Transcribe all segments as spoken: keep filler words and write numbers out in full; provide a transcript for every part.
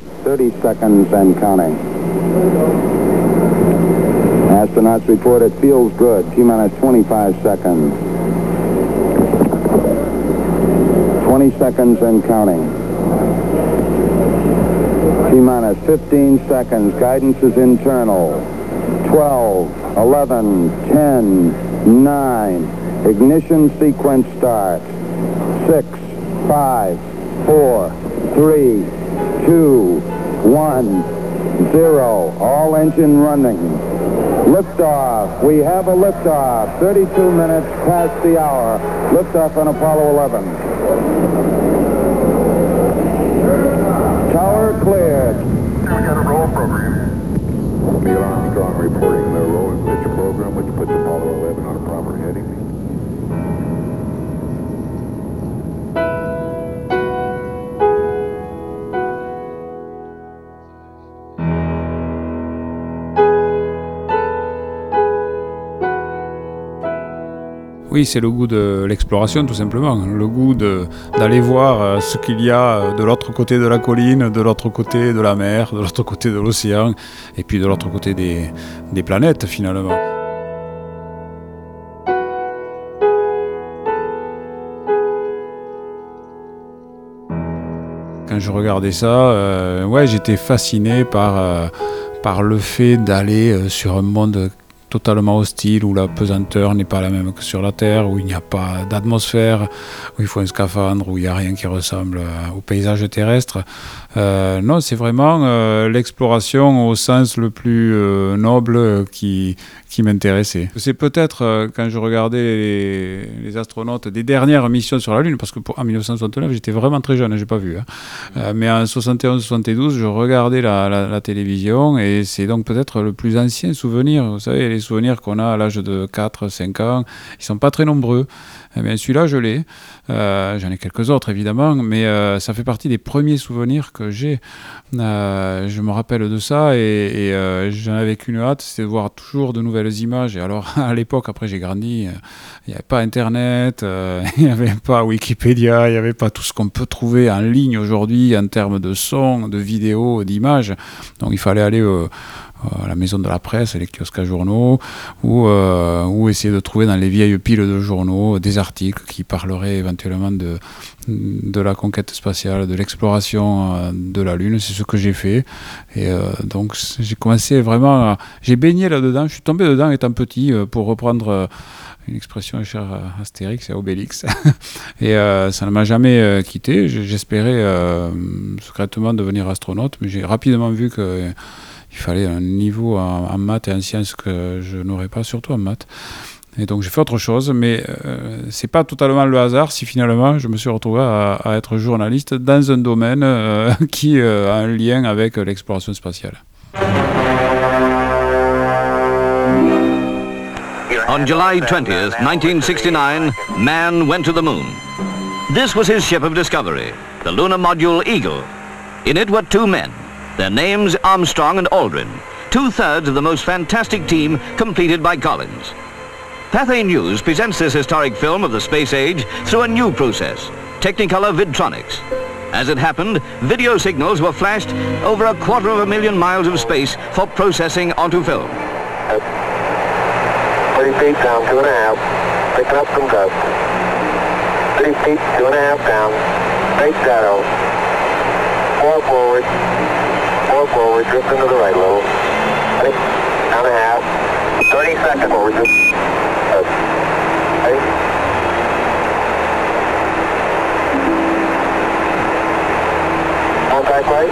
thirty seconds and counting. Astronauts report it feels good. T-minus twenty-five seconds. twenty seconds and counting. T-minus fifteen seconds. Guidance is internal. twelve, eleven, ten, nine. Ignition sequence starts. six, five, four, three, two, one, zero. All engine running. Liftoff. We have a liftoff. thirty-two minutes past the hour. Liftoff on Apollo eleven. Tower cleared. We got a roll program. Neil Armstrong reporting the roll and pitch program, which puts Apollo eleven on a proper heading. Oui, c'est le goût de l'exploration, tout simplement. Le goût de, d'aller voir ce qu'il y a de l'autre côté de la colline, de l'autre côté de la mer, de l'autre côté de l'océan, et puis de l'autre côté des, des planètes, finalement. Quand je regardais ça, euh, ouais, j'étais fasciné par, euh, par le fait d'aller euh, sur un monde totalement hostile, où la pesanteur n'est pas la même que sur la Terre, où il n'y a pas d'atmosphère, où il faut un scaphandre, où il n'y a rien qui ressemble au paysage terrestre. Euh, non, c'est vraiment euh, l'exploration au sens le plus euh, noble qui, qui m'intéressait. C'est peut-être euh, quand je regardais les, les astronautes des dernières missions sur la Lune, parce qu'en dix-neuf cent soixante-neuf, j'étais vraiment très jeune, je n'ai pas vu. Hein. Euh, mais en soixante et onze soixante-douze, je regardais la, la, la télévision, et c'est donc peut-être le plus ancien souvenir. Vous savez, les souvenirs qu'on a à l'âge de quatre cinq ans, ils ne sont pas très nombreux. Eh bien, celui-là, je l'ai. Euh, j'en ai quelques autres, évidemment, mais euh, ça fait partie des premiers souvenirs que j'ai. Euh, je me rappelle de ça, et, et euh, j'en avais qu'une hâte, c'était de voir toujours de nouvelles images. Et alors, à l'époque, après j'ai grandi, il n'y avait pas Internet, euh, il n'y avait pas Wikipédia, il n'y avait pas tout ce qu'on peut trouver en ligne aujourd'hui en termes de son, de vidéos, d'images. Donc, il fallait aller au à la maison de la presse, les kiosques à journaux, ou, euh, ou essayer de trouver dans les vieilles piles de journaux des articles qui parleraient éventuellement de, de la conquête spatiale, de l'exploration euh, de la Lune. C'est ce que j'ai fait. Et euh, donc j'ai commencé vraiment à, j'ai baigné là-dedans, je suis tombé dedans étant petit, euh, pour reprendre euh, une expression chère à Astérix et à Obélix. Et euh, ça ne m'a jamais euh, quitté. J'espérais euh, secrètement devenir astronaute, mais j'ai rapidement vu que il fallait un niveau en, en maths et en sciences que je n'aurais pas, surtout en maths. Et donc j'ai fait autre chose, mais euh, c'est pas totalement le hasard si finalement je me suis retrouvé à, à être journaliste dans un domaine euh, qui euh, a un lien avec l'exploration spatiale. On July twentieth, nineteen sixty-nine, man went to the moon. This was his ship of discovery, the lunar module Eagle. In it were two men. Their names, Armstrong and Aldrin, two-thirds of the most fantastic team completed by Collins. Pathé News presents this historic film of the space age through a new process, Technicolor Vidtronics. As it happened, video signals were flashed over a quarter of a million miles of space for processing onto film. Three feet down, two and a half. Pick up and go. Three feet, two and a half down. Straight shadow. Four forward. Four forward, drift into the right a little. Eight, down a half. thirty seconds forward, drift. Eight. Contact light.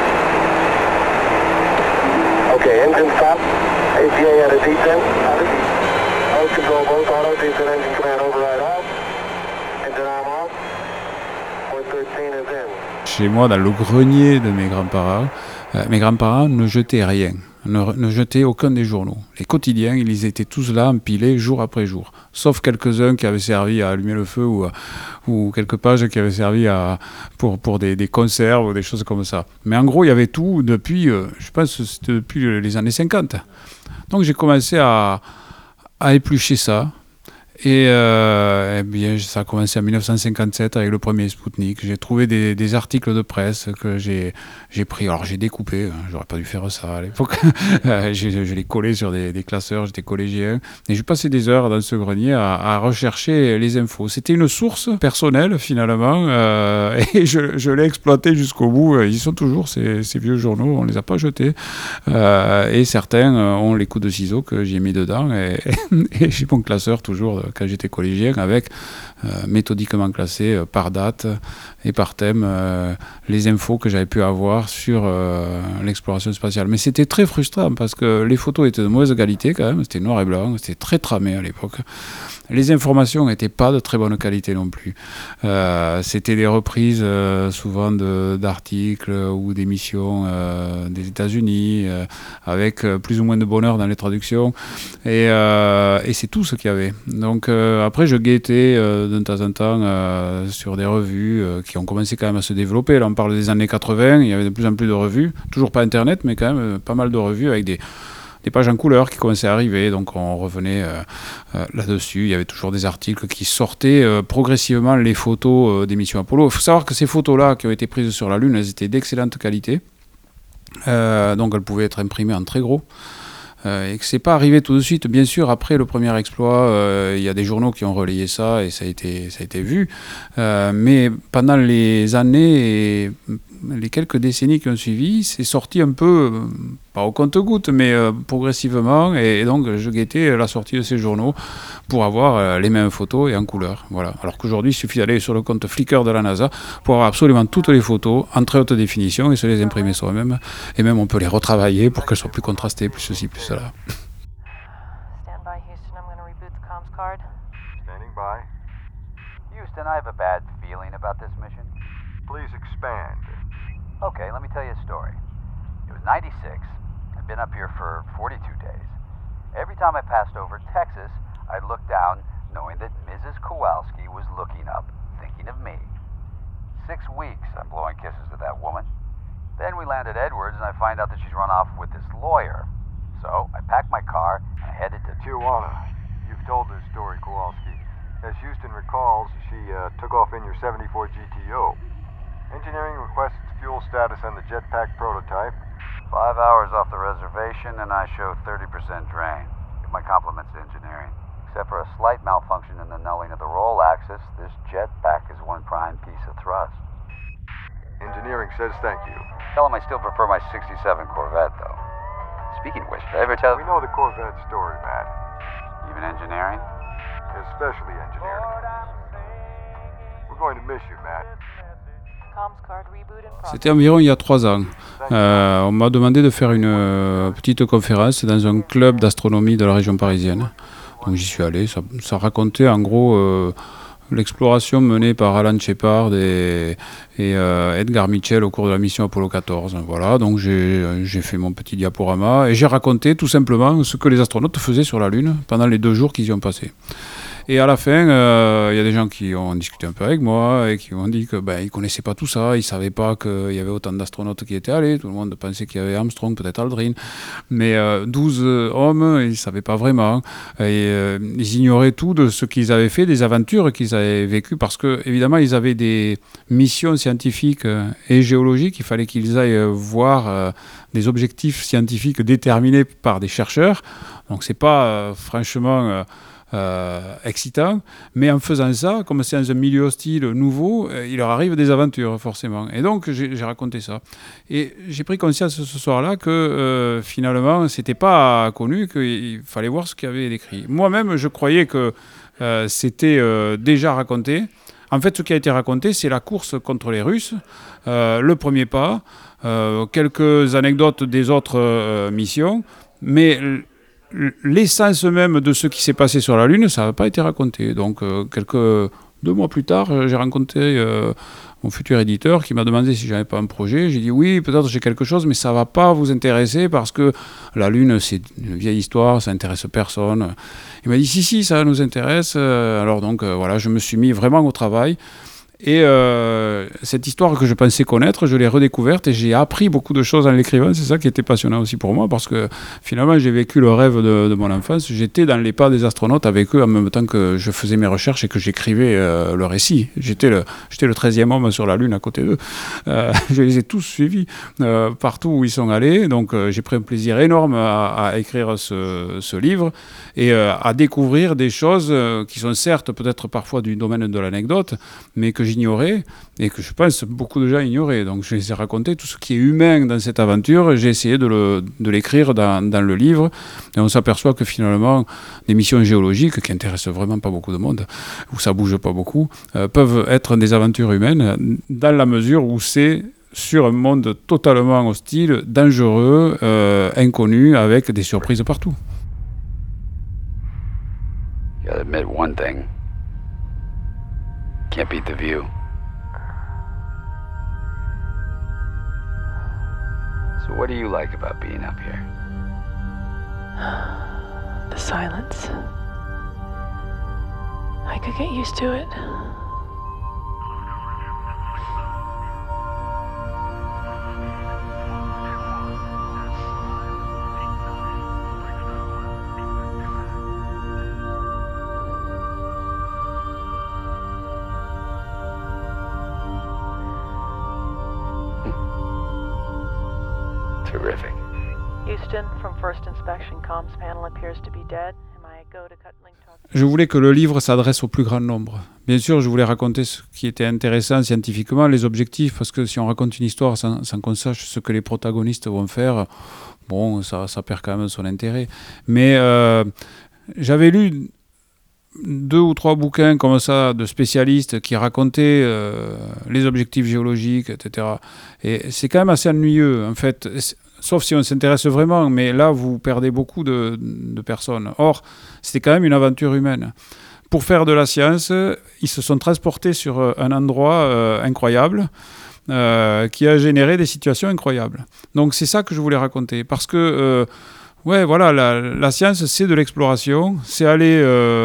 Okay, engine stop. A P A at a descent. Nose control both auto, descent engine command override off. Engine arm off. four thirteen is in. Chez moi, dans le grenier de mes grands-parents, euh, mes grands-parents ne jetaient rien, ne, ne jetaient aucun des journaux. Les quotidiens, ils étaient tous là, empilés, jour après jour. Sauf quelques-uns qui avaient servi à allumer le feu, ou, ou quelques pages qui avaient servi à, pour, pour des, des conserves ou des choses comme ça. Mais en gros, il y avait tout depuis, euh, je pense que c'était depuis les années cinquante. Donc j'ai commencé à, à éplucher ça. Et, euh, eh bien, ça a commencé en mille neuf cent cinquante-sept avec le premier Spoutnik. J'ai trouvé des, des articles de presse que j'ai, j'ai pris. Alors j'ai découpé, j'aurais pas dû faire ça à l'époque. j'ai, je les collais sur des, des classeurs, j'étais collégien. Et j'ai passé des heures dans ce grenier à, à rechercher les infos. C'était une source personnelle finalement. Euh, et je, je l'ai exploité jusqu'au bout. Ils sont toujours ces, ces vieux journaux, on les a pas jetés. Euh, et certains ont les coups de ciseaux que j'ai mis dedans. Et, et j'ai mon classeur toujours quand j'étais collégien, avec euh, méthodiquement classé euh, par date et par thème euh, les infos que j'avais pu avoir sur euh, l'exploration spatiale. Mais c'était très frustrant parce que les photos étaient de mauvaise qualité quand même, c'était noir et blanc, c'était très tramé à l'époque. Les informations n'étaient pas de très bonne qualité non plus. Euh, c'était des reprises euh, souvent de, d'articles ou d'émissions euh, des États-Unis euh, avec euh, plus ou moins de bonheur dans les traductions. Et, euh, et c'est tout ce qu'il y avait. Donc euh, après, je guettais euh, de temps en temps euh, sur des revues euh, qui ont commencé quand même à se développer. Là, on parle des années quatre-vingts, il y avait de plus en plus de revues. Toujours pas Internet, mais quand même euh, pas mal de revues avec des... des pages en couleur qui commençaient à arriver, donc on revenait euh, euh, là-dessus. Il y avait toujours des articles qui sortaient euh, progressivement les photos euh, des missions Apollo. Il faut savoir que ces photos-là qui ont été prises sur la Lune, elles étaient d'excellente qualité, euh, donc elles pouvaient être imprimées en très gros. Euh, et que c'est pas arrivé tout de suite. Bien sûr, après le premier exploit, il euh, y a des journaux qui ont relayé ça et ça a été, ça a été vu. Euh, mais pendant les années et les quelques décennies qui ont suivi, c'est sorti un peu, euh, pas au compte-gouttes, mais euh, progressivement. Et, et donc, je guettais la sortie de ces journaux pour avoir euh, les mêmes photos et en couleur. Voilà. Alors qu'aujourd'hui, il suffit d'aller sur le compte Flickr de la NASA pour avoir absolument toutes les photos en très haute définition et se les imprimer soi-même. Et même, on peut les retravailler pour qu'elles soient plus contrastées, plus ceci, plus cela. Stand by, Houston. I'm going to reboot the comms card. Standing by. Houston, I have a bad feeling about this mission. Please expand. Okay, let me tell you a story. It was ninety-six. I'd been up here for forty-two days. Every time I passed over Texas, I'd look down knowing that Missus Kowalski was looking up, thinking of me. Six weeks I'm blowing kisses to that woman. Then we land at Edwards and I find out that she's run off with this lawyer. So I packed my car and I headed to Tijuana. You've told this story, Kowalski. As Houston recalls, she uh, took off in your seventy-four G T O. Engineering requests fuel status on the jetpack prototype. Five hours off the reservation and I show thirty percent drain. Give my compliments to engineering. Except for a slight malfunction in the nulling of the roll axis, this jetpack is one prime piece of thrust. Engineering says thank you. Tell them I still prefer my sixty-seven Corvette, though. Speaking of which, did I ever tell... We know the Corvette story, Matt. Even engineering? Especially engineering. We're going to miss you, Matt. C'était environ il y a trois ans. Euh, on m'a demandé de faire une euh, petite conférence dans un club d'astronomie de la région parisienne. Donc j'y suis allé. Ça, ça racontait en gros euh, l'exploration menée par Alan Shepard et, et euh, Edgar Mitchell au cours de la mission Apollo quatorze. Voilà, donc j'ai, j'ai fait mon petit diaporama et j'ai raconté tout simplement ce que les astronautes faisaient sur la Lune pendant les deux jours qu'ils y ont passé. Et à la fin, il euh, y a des gens qui ont discuté un peu avec moi et qui m'ont dit qu'ils ben, ne connaissaient pas tout ça, ils ne savaient pas qu'il y avait autant d'astronautes qui étaient allés, tout le monde pensait qu'il y avait Armstrong, peut-être Aldrin, mais euh, douze hommes, ils ne savaient pas vraiment, et euh, ils ignoraient tout de ce qu'ils avaient fait, des aventures qu'ils avaient vécues, parce que évidemment ils avaient des missions scientifiques et géologiques, il fallait qu'ils aillent voir euh, des objectifs scientifiques déterminés par des chercheurs, donc c'est pas euh, franchement... Euh, Euh, excitant, mais en faisant ça, comme c'est dans un milieu hostile nouveau, euh, il leur arrive des aventures forcément. Et donc j'ai, j'ai raconté ça. Et j'ai pris conscience ce soir-là que euh, finalement c'était pas connu, qu'il fallait voir ce qu'il y avait écrit. Moi-même, je croyais que euh, c'était euh, déjà raconté. En fait, ce qui a été raconté, c'est la course contre les Russes, euh, le premier pas, euh, quelques anecdotes des autres euh, missions, mais l'essence même de ce qui s'est passé sur la Lune, ça n'a pas été raconté. Donc, euh, quelques deux mois plus tard, j'ai rencontré euh, mon futur éditeur qui m'a demandé si j'avais pas un projet. J'ai dit oui, peut-être j'ai quelque chose, mais ça va pas vous intéresser parce que la Lune, c'est une vieille histoire, ça intéresse personne. Il m'a dit si, si, ça nous intéresse. Alors donc, euh, voilà, je me suis mis vraiment au travail. Et euh, cette histoire que je pensais connaître, je l'ai redécouverte et j'ai appris beaucoup de choses en l'écrivant. C'est ça qui était passionnant aussi pour moi, parce que finalement, j'ai vécu le rêve de, de mon enfance. J'étais dans les pas des astronautes avec eux en même temps que je faisais mes recherches et que j'écrivais euh, le récit. J'étais le, j'étais le treizième homme sur la Lune à côté d'eux. Euh, je les ai tous suivis euh, partout où ils sont allés. Donc, euh, j'ai pris un plaisir énorme à, à écrire ce, ce livre et euh, à découvrir des choses euh, qui sont certes peut-être parfois du domaine de l'anecdote, mais que j'ignorais et que je pense beaucoup de gens ignoraient. Donc je les ai raconté tout ce qui est humain dans cette aventure. J'ai essayé de, le, de l'écrire dans, dans le livre et on s'aperçoit que finalement des missions géologiques qui intéressent vraiment pas beaucoup de monde, où ça bouge pas beaucoup, euh, peuvent être des aventures humaines dans la mesure où c'est sur un monde totalement hostile, dangereux, euh, inconnu, avec des surprises partout. You gotta admit one thing. Can't beat the view. So what do you like about being up here? The silence. I could get used to it. Terrific. Houston, from first inspection, comms panel appears to be dead. Am I go to cut link talk? Je voulais que le livre s'adresse au plus grand nombre. Bien sûr, je voulais raconter ce qui était intéressant scientifiquement, les objectifs, parce que si on raconte une histoire sans, sans qu'on sache ce que les protagonistes vont faire, bon, ça, ça perd quand même son intérêt. Mais euh, j'avais lu deux ou trois bouquins comme ça de spécialistes qui racontaient euh, les objectifs géologiques, et cetera. Et c'est quand même assez ennuyeux, en fait, sauf si on s'intéresse vraiment, mais là, vous perdez beaucoup de, de personnes. Or, c'était quand même une aventure humaine. Pour faire de la science, ils se sont transportés sur un endroit euh, incroyable, euh, qui a généré des situations incroyables. Donc, c'est ça que je voulais raconter, parce que... Euh, Ouais, voilà, la, la science, c'est de l'exploration, c'est aller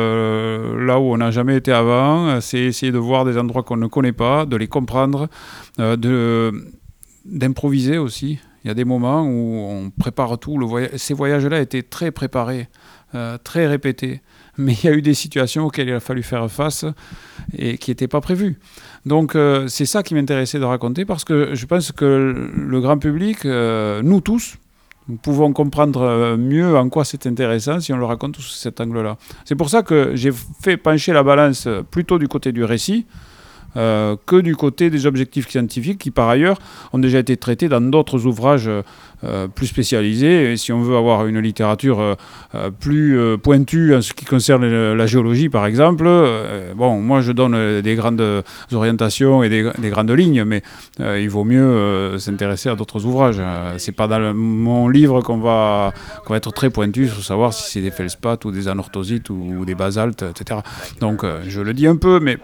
euh, là où on n'a jamais été avant, c'est essayer de voir des endroits qu'on ne connaît pas, de les comprendre, euh, de, d'improviser aussi. Il y a des moments où on prépare tout. Le voyage, ces voyages-là étaient très préparés, euh, très répétés. Mais il y a eu des situations auxquelles il a fallu faire face et qui n'étaient pas prévues. Donc euh, c'est ça qui m'intéressait de raconter, parce que je pense que le grand public, euh, nous tous, nous pouvons comprendre mieux en quoi c'est intéressant si on le raconte sous cet angle-là. C'est pour ça que j'ai fait pencher la balance plutôt du côté du récit euh, que du côté des objectifs scientifiques qui, par ailleurs, ont déjà été traités dans d'autres ouvrages euh, plus spécialisés. Et si on veut avoir une littérature euh, plus euh, pointue en ce qui concerne la géologie, par exemple, euh, bon, moi je donne des grandes orientations et des, des grandes lignes, mais euh, il vaut mieux euh, s'intéresser à d'autres ouvrages. Euh, c'est pas dans le, mon livre qu'on va, qu'on va être très pointu sur savoir si c'est des feldspaths ou des anorthosites ou, ou des basaltes, et cetera. Donc euh, je le dis un peu, mais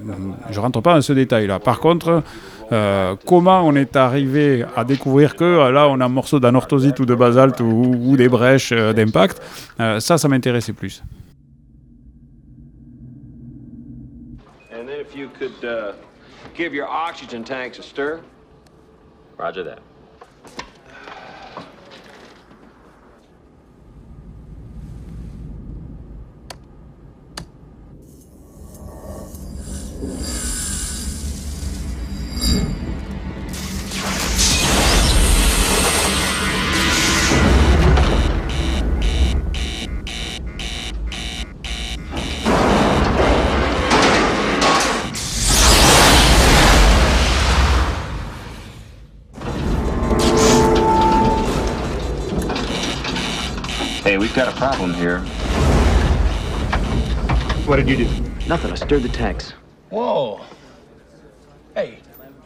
je rentre pas dans ce détail-là. Par contre, euh, comment on est arrivé à découvrir que là on a un morceau d'anorthosite ou de basalte ou, ou des brèches euh, d'impact, euh, ça, ça m'intéressait plus. And then if you could uh, give your oxygen tanks a stir. Roger that. Hey, we've got a problem here. What did you do? Nothing, I stirred the tanks. Whoa. Hey.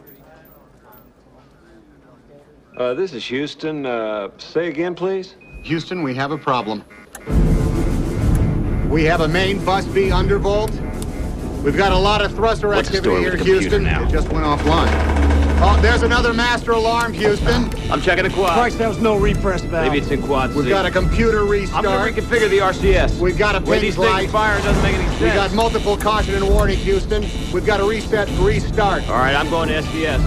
Uh, this is Houston. Uh, say again, please. Houston, we have a problem. We have a main bus B undervolt. We've got a lot of thruster What's activity the story here, with the computer Houston. now? It just went offline. Oh, there's another master alarm, Houston. I'm checking the quad. Christ, that was no repress valve. Maybe it's in quad C. We've got a computer restart. I'm gonna reconfigure the R C S. We've got a The way pins these things light. fire doesn't make any sense. We got multiple caution and warning, Houston. We've got to reset and restart. All right, I'm going to S D S.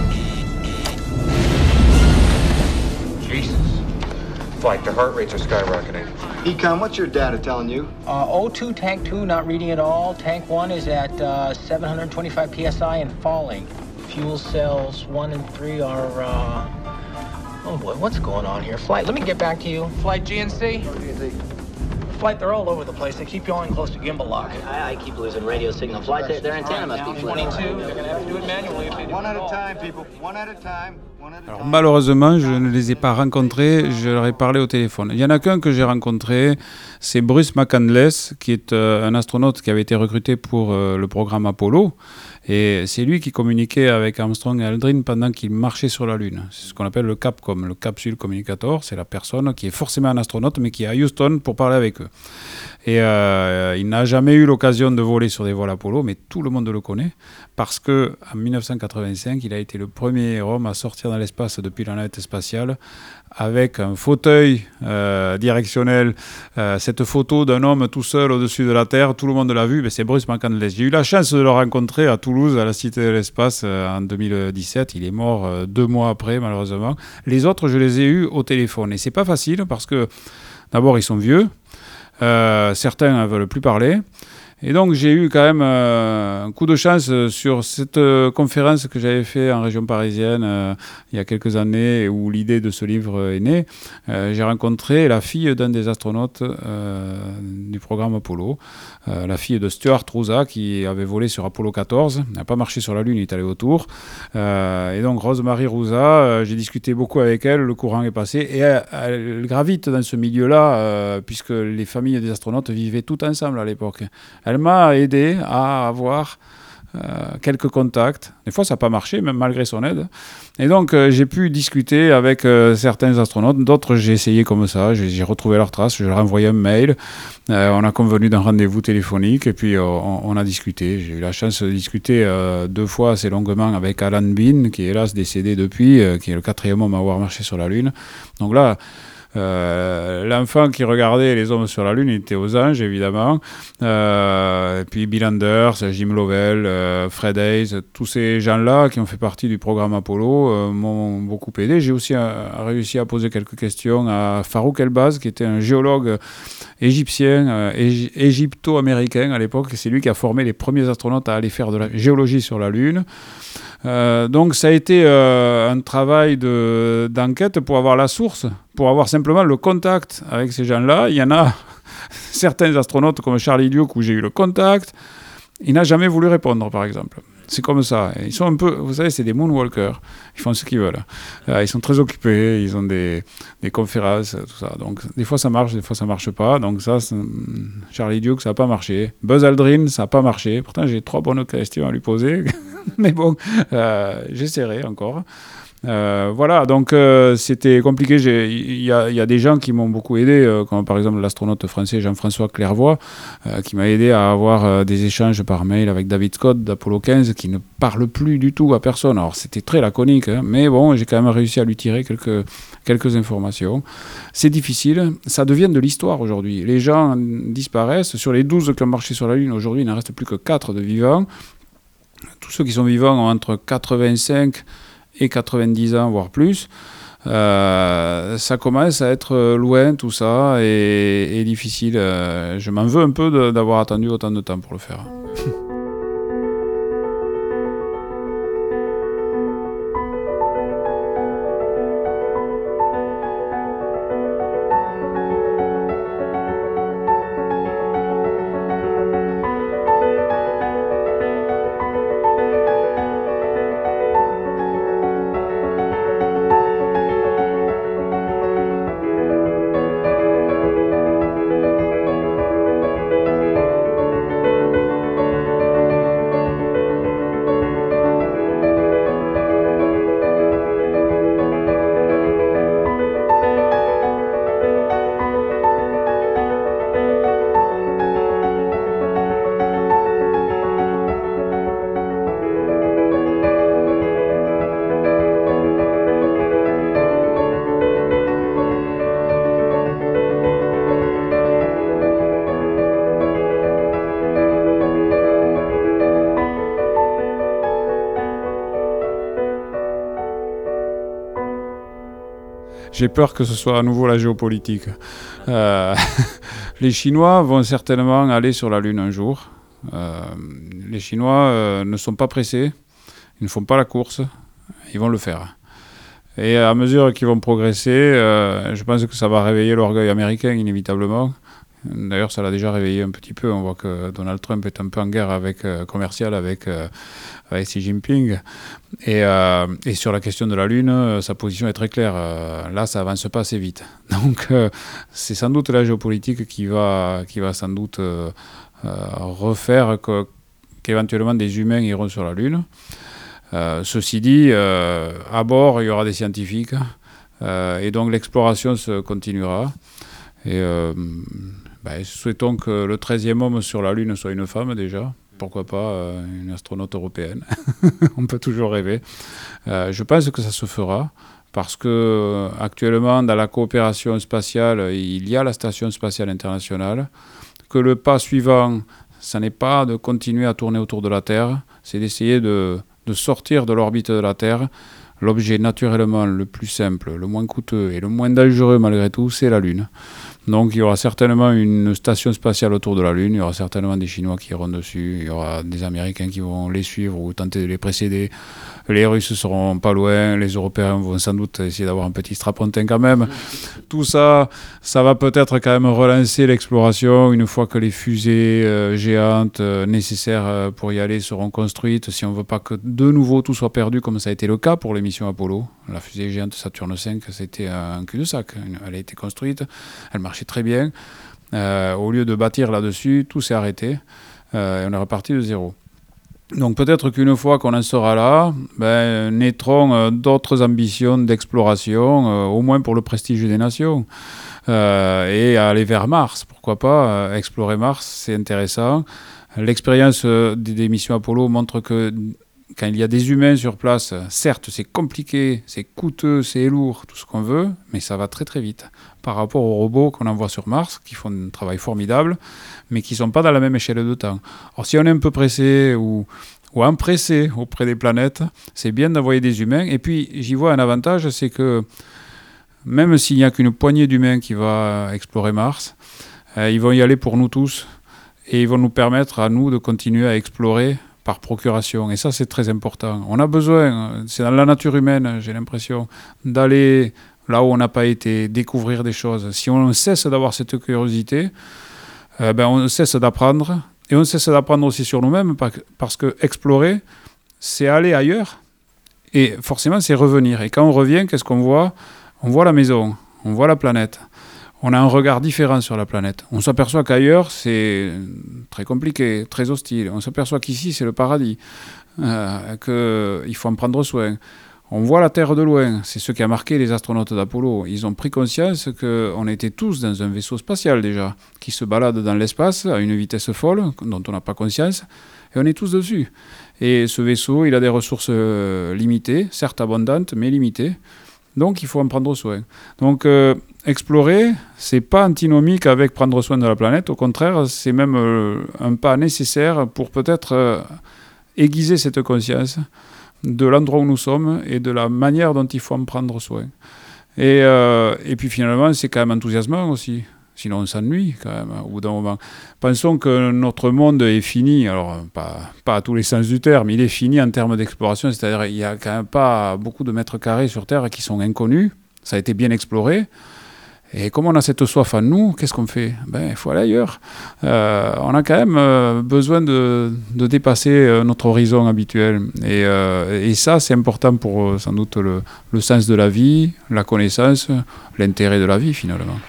Jesus. Flight, their heart rates are skyrocketing. Econ, what's your data telling you? Uh, O two, tank two, not reading at all. Tank one is at uh, seven hundred twenty-five P S I and falling. Fuel cells one and three are, uh... oh boy, what's going on here? Flight, let me get back to you. Flight G N C? G N C. Flight, they're all over the place. They keep yawing close to gimbal lock. I, I keep losing radio signal. Flight, their, their antenna must be flat. twenty-two, they're gonna have to do it manually if they do One it at at a all. time, people. One at a time. One at a Alors, time. malheureusement, je ne les ai pas rencontrés, je leur ai parlé au téléphone. Il y en a qu'un que j'ai rencontré, c'est Bruce McCandless, qui est euh, un astronaute qui avait été recruté pour euh, le programme Apollo. Et c'est lui qui communiquait avec Armstrong et Aldrin pendant qu'ils marchaient sur la Lune. C'est ce qu'on appelle le CAPCOM, le Capsule Communicator. C'est la personne qui est forcément un astronaute, mais qui est à Houston pour parler avec eux. Et euh, il n'a jamais eu l'occasion de voler sur des vols Apollo, mais tout le monde le connaît, parce qu'en dix-neuf cent quatre-vingt-cinq, il a été le premier homme à sortir dans l'espace depuis la navette spatiale avec un fauteuil euh, directionnel. Euh, cette photo d'un homme tout seul au-dessus de la Terre, tout le monde l'a vu, mais c'est Bruce McCandless. J'ai eu la chance de le rencontrer à Toulouse, à la Cité de l'Espace, euh, en deux mille dix-sept. Il est mort euh, deux mois après, malheureusement. Les autres, je les ai eus au téléphone. Et c'est pas facile, parce que d'abord, ils sont vieux. Euh, certains ne veulent plus parler. Et donc j'ai eu quand même euh, un coup de chance sur cette euh, conférence que j'avais fait en région parisienne euh, il y a quelques années, où l'idée de ce livre est née. Euh, j'ai rencontré la fille d'un des astronautes euh, du programme Apollo, euh, la fille de Stuart Roosa, qui avait volé sur Apollo quatorze, n'a pas marché sur la Lune, il est allé autour. Euh, et donc Rosemary Roosa, euh, j'ai discuté beaucoup avec elle, le courant est passé, et elle, elle gravite dans ce milieu-là, euh, puisque les familles des astronautes vivaient toutes ensemble à l'époque. Elle m'a aidé à avoir euh, quelques contacts. Des fois, ça n'a pas marché, même malgré son aide. Et donc, euh, j'ai pu discuter avec euh, certains astronautes. D'autres, j'ai essayé comme ça. J'ai, j'ai retrouvé leurs traces. Je leur ai envoyé un mail. Euh, on a convenu d'un rendez-vous téléphonique et puis euh, on, on a discuté. J'ai eu la chance de discuter euh, deux fois assez longuement avec Alan Bean, qui est hélas décédé depuis, euh, qui est le quatrième homme à avoir marché sur la Lune. Donc là... Euh, l'enfant qui regardait les hommes sur la Lune, il était aux anges, évidemment. Euh, et puis Bill Anders, Jim Lovell, euh, Fred Hayes, tous ces gens-là qui ont fait partie du programme Apollo euh, m'ont beaucoup aidé. J'ai aussi euh, réussi à poser quelques questions à Farouk Elbaz, qui était un géologue égyptien, euh, ég- égypto-américain à l'époque. C'est lui qui a formé les premiers astronautes à aller faire de la géologie sur la Lune. Euh, donc ça a été euh, un travail de, d'enquête pour avoir la source, pour avoir simplement le contact avec ces gens-là. Il y en a certains astronautes comme Charlie Duke où j'ai eu le contact. Il n'a jamais voulu répondre, par exemple. C'est comme ça. Ils sont un peu, vous savez, c'est des moonwalkers. Ils font ce qu'ils veulent. Euh, ils sont très occupés. Ils ont des, des conférences, tout ça. Donc, des fois, ça marche, des fois, ça marche pas. Donc, ça, c'est... Charlie Duke, ça n'a pas marché. Buzz Aldrin, ça n'a pas marché. Pourtant, j'ai trois bonnes questions à lui poser. Mais bon, euh, j'essaierai encore. Euh, voilà, donc euh, c'était compliqué. Il y, y a des gens qui m'ont beaucoup aidé, euh, comme par exemple l'astronaute français Jean-François Clairvoy, euh, qui m'a aidé à avoir euh, des échanges par mail avec David Scott d'Apollo quinze, qui ne parle plus du tout à personne. Alors c'était très laconique, hein, mais bon, j'ai quand même réussi à lui tirer quelques, quelques informations. C'est difficile, ça devient de l'histoire aujourd'hui. Les gens disparaissent. Sur les douze qui ont marché sur la Lune, aujourd'hui, il n'en reste plus que quatre de vivants. Tous ceux qui sont vivants ont entre quatre-vingt-cinq et quatre-vingt-dix ans, voire plus. Euh, ça commence à être loin, tout ça, et, et difficile. Euh, je m'en veux un peu de, d'avoir attendu autant de temps pour le faire. j'ai peur que ce soit à nouveau la géopolitique. Euh, les Chinois vont certainement aller sur la Lune un jour. Euh, les Chinois euh, ne sont pas pressés, ils ne font pas la course, ils vont le faire. Et à mesure qu'ils vont progresser, euh, je pense que ça va réveiller l'orgueil américain inévitablement. D'ailleurs, ça l'a déjà réveillé un petit peu. On voit que Donald Trump est un peu en guerre avec, euh, commerciale avec, euh, avec Xi Jinping. Et, euh, et sur la question de la Lune, euh, sa position est très claire. Euh, là, ça avance pas assez vite. Donc, euh, c'est sans doute la géopolitique qui va, qui va sans doute euh, euh, refaire que, qu'éventuellement des humains iront sur la Lune. Euh, ceci dit, euh, à bord, il y aura des scientifiques. Euh, et donc, l'exploration se continuera. Et euh, ben, souhaitons que le treizième homme sur la Lune soit une femme déjà. Pourquoi pas euh, une astronaute européenne. On peut toujours rêver. Euh, je pense que ça se fera parce que euh, actuellement dans la coopération spatiale, il y a la Station spatiale internationale. Que le pas suivant, ça n'est pas de continuer à tourner autour de la Terre, c'est d'essayer de, de sortir de l'orbite de la Terre. L'objet naturellement le plus simple, le moins coûteux et le moins dangereux malgré tout, c'est la Lune. Donc il y aura certainement une station spatiale autour de la Lune, il y aura certainement des Chinois qui iront dessus, il y aura des Américains qui vont les suivre ou tenter de les précéder. Les Russes seront pas loin, les Européens vont sans doute essayer d'avoir un petit strapontin quand même. Tout ça, ça va peut-être quand même relancer l'exploration une fois que les fusées euh, géantes euh, nécessaires euh, pour y aller seront construites. Si on ne veut pas que de nouveau tout soit perdu comme ça a été le cas pour les missions Apollo. La fusée géante Saturne cinq, c'était un cul-de-sac. Elle a été construite, elle marchait très bien. Euh, au lieu de bâtir là-dessus, tout s'est arrêté euh, et on est reparti de zéro. Donc peut-être qu'une fois qu'on en sera là, ben, naîtront euh, d'autres ambitions d'exploration, euh, au moins pour le prestige des nations. Euh, et aller vers Mars, pourquoi pas, euh, explorer Mars, c'est intéressant. L'expérience euh, des, des missions Apollo montre que quand il y a des humains sur place, certes c'est compliqué, c'est coûteux, c'est lourd, tout ce qu'on veut, mais ça va très très vite par rapport aux robots qu'on envoie sur Mars, qui font un travail formidable, mais qui ne sont pas dans la même échelle de temps. Alors si on est un peu pressé ou, ou empressé auprès des planètes, c'est bien d'envoyer des humains. Et puis j'y vois un avantage, c'est que même s'il n'y a qu'une poignée d'humains qui va explorer Mars, euh, ils vont y aller pour nous tous, et ils vont nous permettre à nous de continuer à explorer par procuration. Et ça, c'est très important. On a besoin, c'est dans la nature humaine, j'ai l'impression, d'aller là où on n'a pas été, découvrir des choses. Si on cesse d'avoir cette curiosité, euh, ben on cesse d'apprendre. Et on cesse d'apprendre aussi sur nous-mêmes, parce que explorer, c'est aller ailleurs. Et forcément, c'est revenir. Et quand on revient, qu'est-ce qu'on voit ? On voit la maison, on voit la planète. On a un regard différent sur la planète. On s'aperçoit qu'ailleurs, c'est très compliqué, très hostile. On s'aperçoit qu'ici, c'est le paradis, euh, qu'il faut en prendre soin. On voit la Terre de loin. C'est ce qui a marqué les astronautes d'Apollo. Ils ont pris conscience qu'on était tous dans un vaisseau spatial déjà, qui se balade dans l'espace à une vitesse folle, dont on n'a pas conscience, et on est tous dessus. Et ce vaisseau, il a des ressources limitées, certes abondantes, mais limitées. Donc, il faut en prendre soin. Donc, euh, explorer, c'est pas antinomique avec prendre soin de la planète. Au contraire, c'est même euh, un pas nécessaire pour peut-être euh, aiguiser cette conscience de l'endroit où nous sommes et de la manière dont il faut en prendre soin. Et, euh, et puis finalement, c'est quand même enthousiasmant aussi. Sinon, on s'ennuie quand même au bout d'un moment. Pensons que notre monde est fini, alors pas, pas à tous les sens du terme, il est fini en termes d'exploration, c'est-à-dire qu'il n'y a quand même pas beaucoup de mètres carrés sur Terre qui sont inconnus, ça a été bien exploré. Et comme on a cette soif en nous, qu'est-ce qu'on fait ? Ben, il faut aller ailleurs. Euh, on a quand même euh, besoin de, de dépasser euh, notre horizon habituel. Et, euh, et ça, c'est important pour euh, sans doute le, le sens de la vie, la connaissance, l'intérêt de la vie finalement.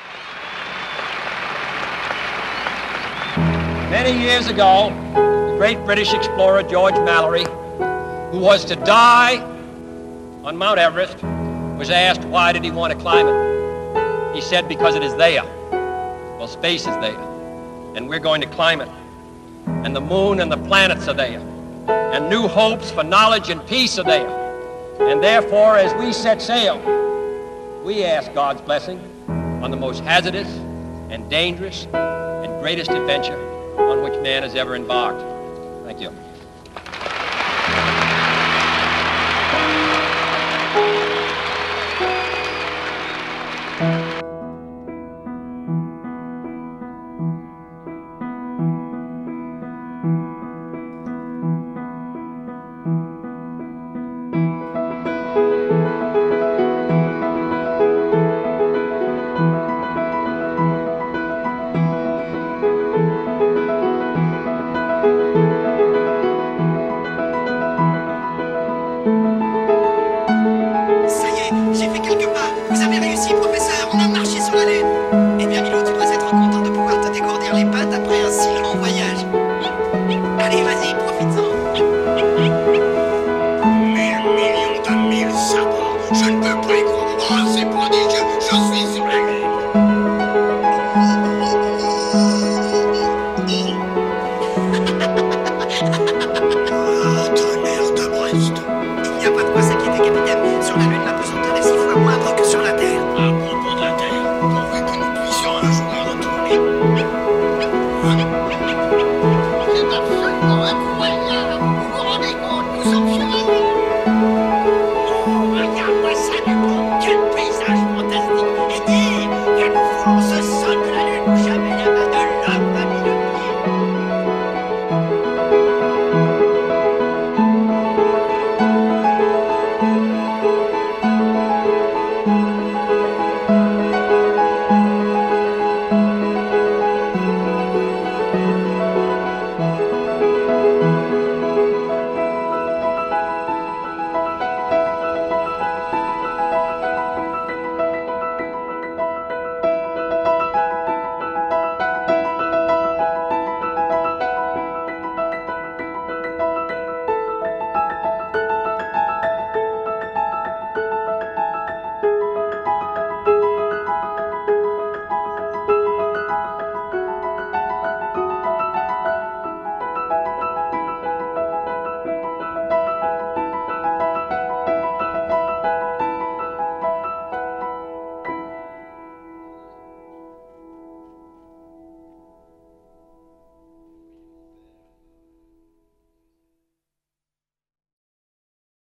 Many years ago, the great British explorer George Mallory, who was to die on Mount Everest, was asked why did he want to climb it. He said, because it is there. Well, space is there, and we're going to climb it. And the moon and the planets are there. And new hopes for knowledge and peace are there. And therefore, as we set sail, we ask God's blessing on the most hazardous and dangerous and greatest adventure on which man has ever embarked. Thank you. Vous avez réussi, professeur. On a marché sur la Lune. Eh bien, Milo, tu dois être content de pouvoir te dégourdir les pattes après un si long voyage. Allez, vas-y, profites-en. Mille millions de mille sabots. Je ne peux pas y croire. Oh, c'est prodigieux. Je